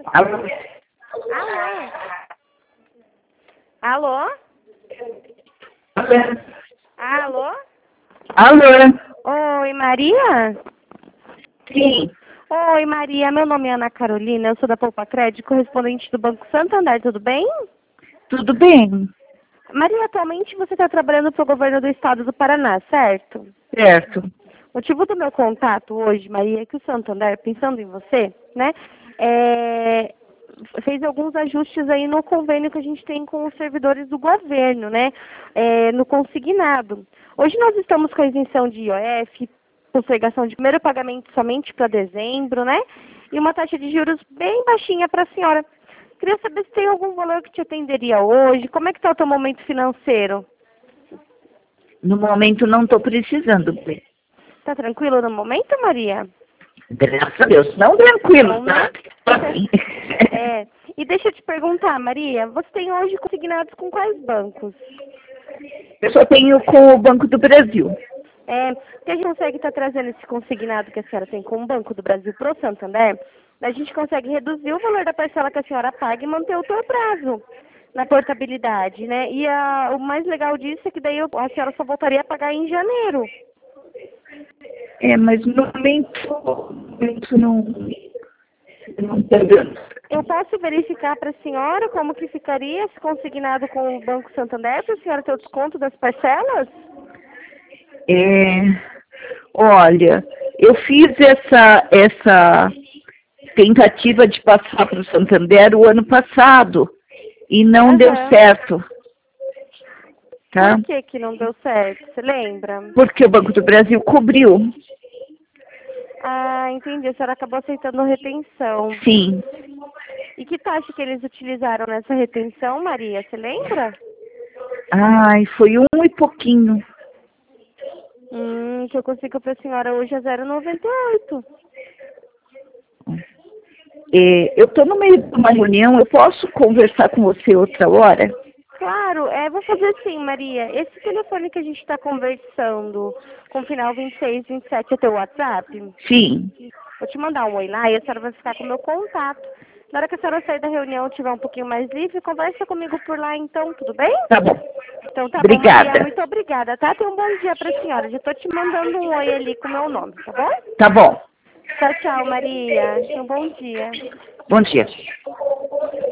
Alô? Alô? Alô? Alô? Oi, Maria? Sim. Oi, Maria. Meu nome é Ana Carolina. Eu sou da Poupa Crédito, correspondente do Banco Santander. Tudo bem? Tudo bem? Maria, atualmente você está trabalhando para o governo do estado do Paraná, certo? Certo. O motivo do meu contato hoje, Maria, é que o Santander, pensando em você, né, fez alguns ajustes aí no convênio que a gente tem com os servidores do governo, né, no consignado. Hoje nós estamos com a isenção de IOF, postergação de primeiro pagamento somente para dezembro, né, e uma taxa de juros bem baixinha para a senhora. Queria saber se tem algum valor que te atenderia hoje, como é que está o teu momento financeiro? No momento não estou precisando. Tá tranquilo no momento, Maria? Graças a Deus. Não tranquilo, Não, tá? né? E deixa eu te perguntar, Maria, você tem hoje consignados com quais bancos? Eu só tenho com o Banco do Brasil. Que a gente consegue estar trazendo esse consignado que a senhora tem com o Banco do Brasil para o Santander, a gente consegue reduzir o valor da parcela que a senhora paga e manter o seu prazo na portabilidade, né? E o mais legal disso é que daí a senhora só voltaria a pagar em janeiro. Mas no momento não está dando. Eu posso verificar para a senhora como que ficaria se consignado com o Banco Santander para a senhora ter o desconto das parcelas? Olha, eu fiz essa tentativa de passar para o Santander o ano passado e não deu Aham. certo. Tá? Por que não deu certo? Você lembra? Porque o Banco do Brasil cobriu. Ah, entendi. A senhora acabou aceitando retenção. Sim. E que taxa que eles utilizaram nessa retenção, Maria? Você lembra? Ai, foi um e pouquinho. Que eu consigo para a senhora hoje é 0,98. Eu estou no meio de uma reunião, eu posso conversar com você outra hora? Claro, vou fazer assim, Maria. Esse telefone que a gente está conversando, com o final 26, 27, é teu WhatsApp? Sim. Vou te mandar um oi lá e a senhora vai ficar com o meu contato. Na hora que a senhora sair da reunião e estiver um pouquinho mais livre, conversa comigo por lá então, tudo bem? Tá bom. Então tá bom, Maria. Obrigada. Muito obrigada, tá? Tenha um bom dia pra senhora. Já tô te mandando um oi ali com o meu nome, tá bom? Tá bom. Tchau, tchau, Maria. Tenha um bom dia. Bom dia.